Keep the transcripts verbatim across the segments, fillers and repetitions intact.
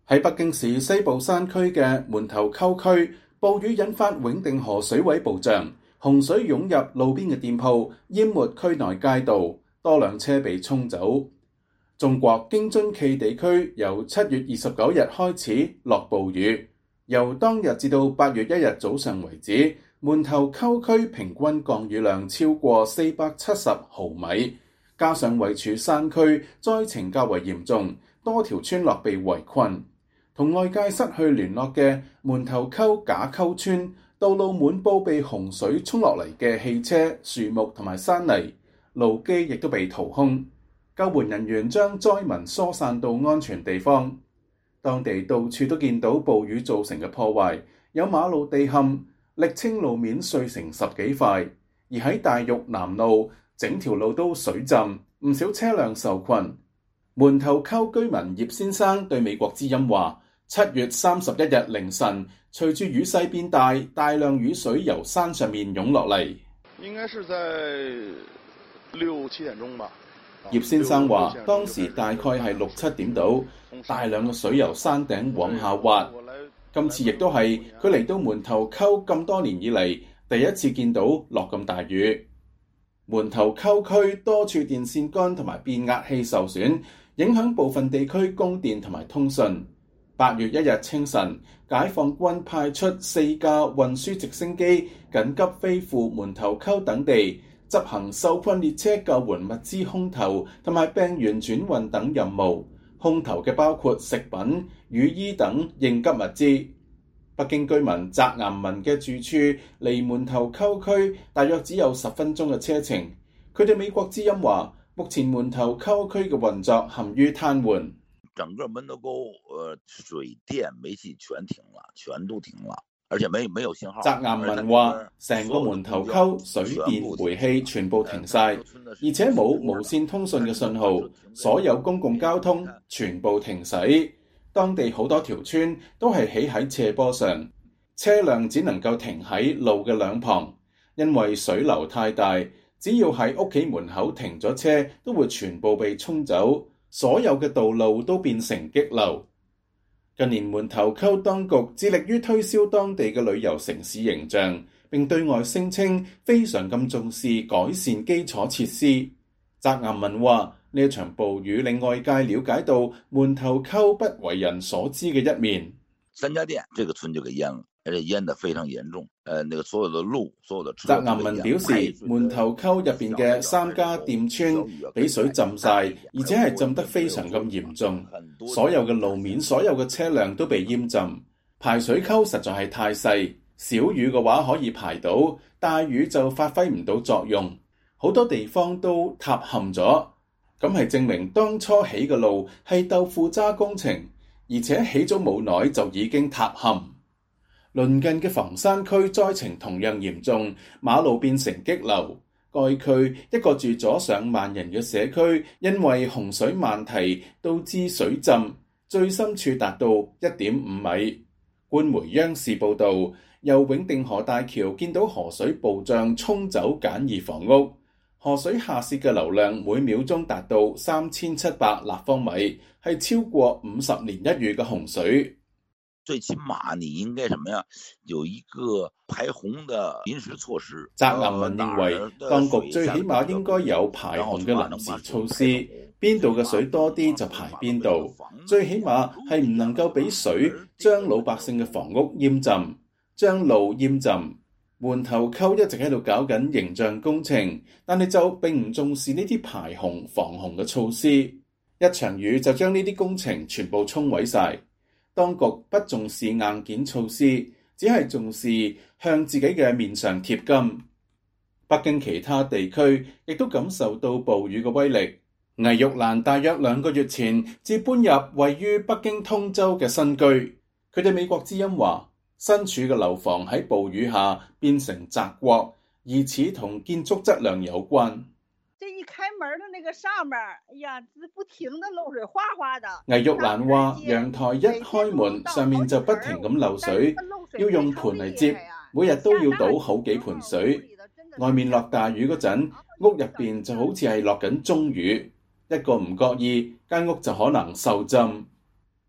喺北京市西部山區嘅門頭溝區，暴雨引發永定河水位暴漲，洪水湧入路邊嘅店鋪，淹沒區內街道，多輛車被沖走。中國京津冀地區由七月二十九日開始落暴雨，由當日至到八月一日早上為止，門頭溝區平均降雨量超過四百七十毫米，加上位處山區，災情較為嚴重，多條村落被圍困。同外界失去聯絡嘅門頭溝架溝村，道路滿布被洪水沖落嚟嘅汽車、樹木同埋山泥，路基亦都被掏空。救援人員將災民疏散到安全地方。當地到處都見到暴雨造成嘅破壞，有馬路地陷，瀝青路面碎成十幾塊，而喺大玉南路，整條路都水浸，唔少車輛受困。門頭溝居民葉先生對美國之音話：七月三十一日凌晨，隨住雨勢變大，大量雨水由山上面湧落嚟。 應該是在六七點鐘吧。 葉先生話：當時大概係六七點度，大量嘅水由山頂往下滑。今次亦都係佢嚟到門頭溝咁多年以嚟第一次見到落咁大雨。門頭溝區多處電線桿同埋變壓器受損，影響部分地區供電同埋通訊。八月一日清晨，解放軍派出四架運輸直升機緊急飛赴門頭溝等地，執行受困列車救援物資空投同埋病員轉運等任務。空投嘅包括食品、雨衣等應急物資。北京居民翟岩民嘅住處離門頭溝區大約只有十分鐘嘅車程。佢對美國之音話：目前門頭溝區嘅運作陷於癱瘓。 整個門頭溝，呃，水電煤氣全停了，全都停了，而且沒沒有信號。 翟岩民話：成個門頭溝水電煤氣全部停晒，而且冇無線通訊嘅信號，所有公共交通全部停駛。當地好多條村都係起喺斜坡上，車輛只能夠停喺路嘅兩旁，因為水流太大，只要喺屋企門口停咗車，都會全部被沖走。所有嘅道路都變成激流。近年門頭溝當局致力於推銷當地嘅旅遊城市形象，並對外聲稱非常咁重視改善基礎設施。翟岩民話：呢一場暴雨令外界了解到門頭溝不為人所知嘅一面。 三家店這個村就給淹了，而且淹得非常嚴重。誒，那個所有的路，所有的車。 翟岩民表示，門頭溝入邊嘅三家店村俾水浸晒，而且係浸得非常咁嚴重。所有嘅路面、所有嘅車輛都被淹浸。排水溝實在係太細，小雨嘅話可以排到，大雨就發揮唔到作用。好多地方都塌陷咗，咁係證明當初起嘅路係豆腐渣工程，而且起咗冇耐就已經塌陷。鄰近嘅房山區災情同樣嚴重，馬路變成激流。該區一個住咗上萬人嘅社區，因為洪水漫堤導致水浸，最深處達到一點五米。官媒央視報導，由永定河大橋見到河水暴漲沖走簡易房屋，河水下泄嘅流量每秒鐘達到三千七百立方米，係超過五十年一遇嘅洪水。 最起碼你應該什麼呀？有一個排洪的臨時措施。 翟岩民認為，當局最起碼應該有排洪嘅臨時措施，邊度嘅水多啲就排邊度。最起碼係唔能夠俾水將老百姓嘅房屋淹浸，將路淹浸。門頭溝一直喺度搞緊形象工程，但係就並唔重視呢啲排洪防洪嘅措施。一場雨就將呢啲工程全部沖毀晒。當局不重視硬件措施，只係重視向自己嘅面上貼金。北京其他地區亦都感受到暴雨嘅威力。倪玉蘭大約兩個月前至搬入位於北京通州嘅新居，佢對美國之音話：身處嘅樓房喺暴雨下變成澤國，而此同建築質量有關。 這一開門的那個上面，哎呀，不停的漏水，嘩嘩的。 倪玉蘭話：陽台一開門，上面就不停咁漏水，要用盆嚟接，每日都要倒好幾盆水。外面落大雨嗰陣，屋入邊就好似係落緊中雨，一個唔覺意，間屋就可能受浸。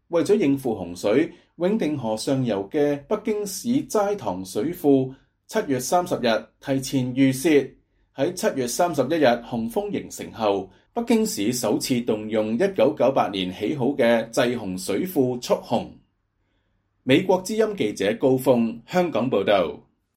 為咗應付洪水，永定河上游嘅北京市齋堂水庫七月三十日提前預泄。喺七月三十一日洪峰形成後，北京市首次動用一九九八年起好嘅滯洪水庫蓄洪。美國之音記者高峰香港報道。